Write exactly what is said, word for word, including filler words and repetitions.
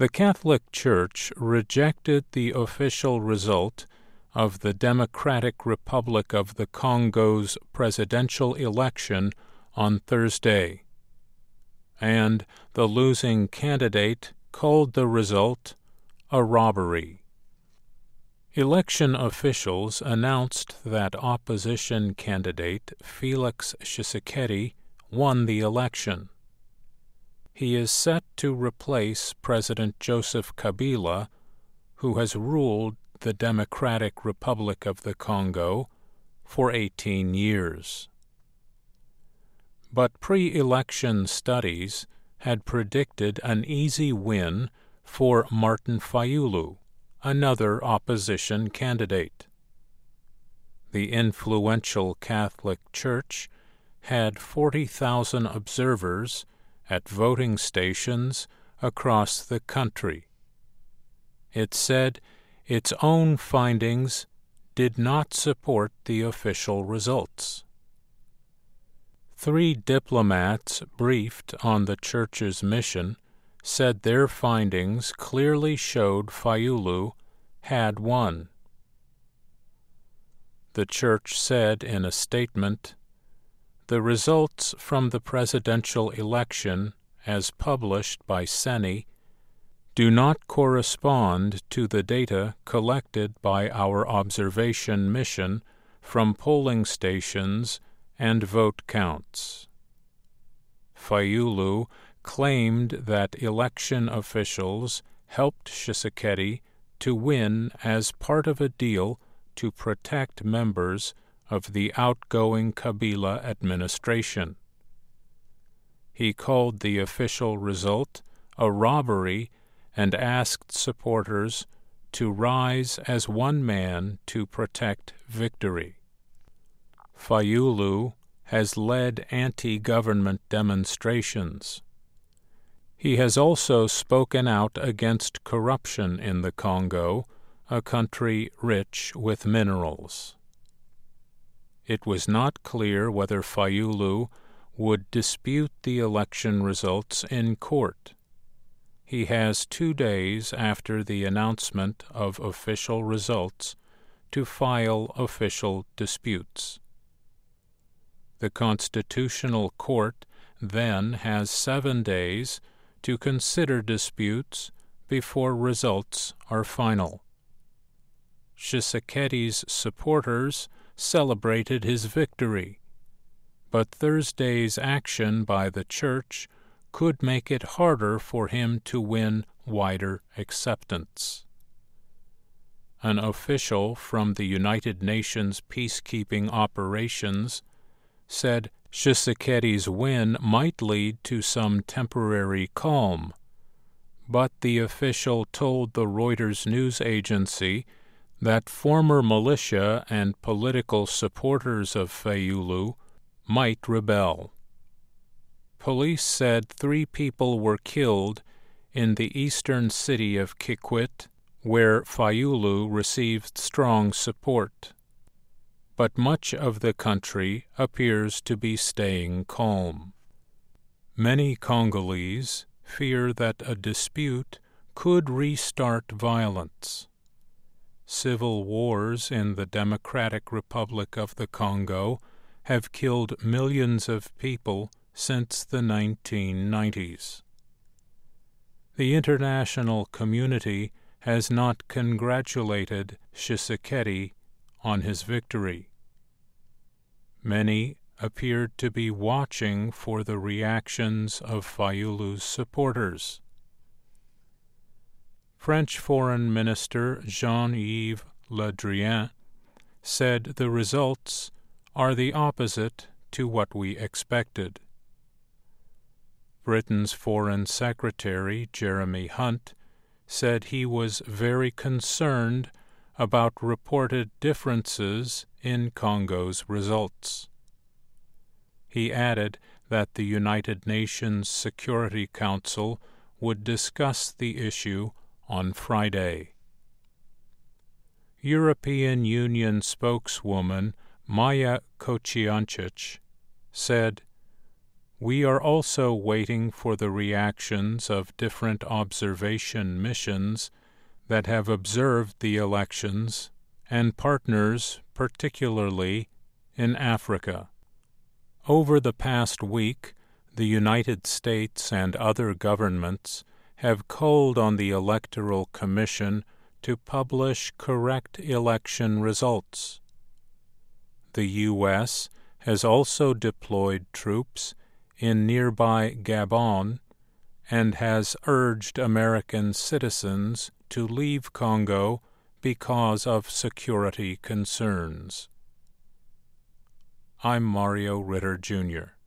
The Catholic Church rejected the official result of the Democratic Republic of the Congo's presidential election on Thursday, and the losing candidate called the result a robbery. Election officials announced that opposition candidate Felix Tshisekedi won the election. He is set to replace President Joseph Kabila, who has ruled the Democratic Republic of the Congo for eighteen years. But pre-election studies had predicted an easy win for Martin Fayulu, another opposition candidate. The influential Catholic Church had forty thousand observers at voting stations across the country. It said its own findings did not support the official results. Three diplomats briefed on the Church's mission said their findings clearly showed Fayulu had won. The Church said in a statement, "The results from the presidential election, as published by CENI, do not correspond to the data collected by our observation mission from polling stations and vote counts." Fayulu claimed that election officials helped Tshisekedi to win as part of a deal to protect members of the outgoing Kabila administration. He called the official result a robbery and asked supporters to rise as one man to protect victory. Fayulu has led anti-government demonstrations. He has also spoken out against corruption in the Congo, a country rich with minerals. It was not clear whether Fayulu would dispute the election results in court. He has two days after the announcement of official results to file official disputes. The Constitutional Court then has seven days to consider disputes before results are final. Tshisekedi's supporters celebrated his victory, but Thursday's action by the Church could make it harder for him to win wider acceptance. An official from the United Nations peacekeeping operations said Tshisekedi's win might lead to some temporary calm, but the official told the Reuters news agency that former militia and political supporters of Fayulu might rebel. Police said three people were killed in the eastern city of Kikwit, where Fayulu received strong support. But much of the country appears to be staying calm. Many Congolese fear that a dispute could restart violence. Civil wars in the Democratic Republic of the Congo have killed millions of people since the nineteen nineties. The international community has not congratulated Tshisekedi on his victory. Many appeared to be watching for the reactions of Fayulu's supporters. French Foreign Minister Jean-Yves Le Drian said the results are the opposite to what we expected. Britain's Foreign Secretary Jeremy Hunt said he was very concerned about reported differences in Congo's results. He added that the United Nations Security Council would discuss the issue on Friday. European Union spokeswoman Maja Kocijancic said, We are also waiting for the reactions of different observation missions that have observed the elections and partners, particularly in Africa. Over the past week, the United States and other governments have called on the Electoral Commission to publish correct election results. The U S has also deployed troops in nearby Gabon and has urged American citizens to leave Congo because of security concerns. I'm Mario Ritter, Junior